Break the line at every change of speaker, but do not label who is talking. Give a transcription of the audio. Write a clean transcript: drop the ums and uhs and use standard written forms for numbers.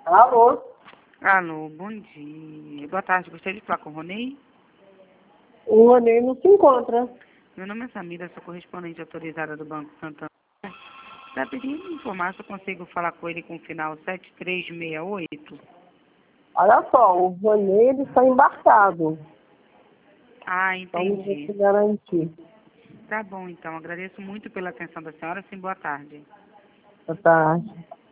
Alô?
Alô, bom dia. Boa tarde, gostaria de falar com o Ronei?
O Ronei não se encontra.
Meu nome é Samira, sou correspondente autorizada do Banco Santander. Saberia me informar se eu consigo falar com ele com o final 7368?
Olha só, o Ronei ele está embarcado.
Ah,
Então não vou
entendi.
te garantir.
Tá bom, então. Agradeço muito pela atenção da senhora. Sim, boa tarde.
Boa tarde.